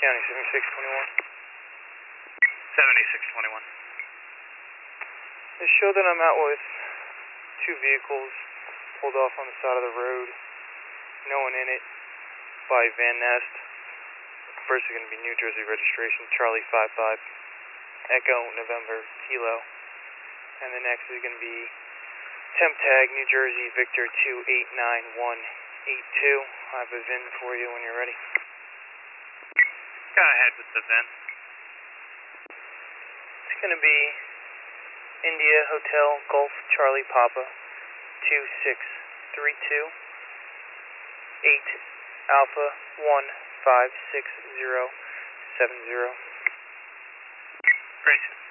County 7621. 7621. They show that I'm out with two vehicles pulled off on the side of the road. No one in it by Van Nest. First is going to be New Jersey registration, Charlie 55, Echo November Kilo. And the next is going to be temp tag New Jersey Victor 289182. I have a VIN for you when you're ready. Go ahead with the VIN. It's going to be India Hotel Golf Charlie Papa 2632 8 Alpha 156070. Great.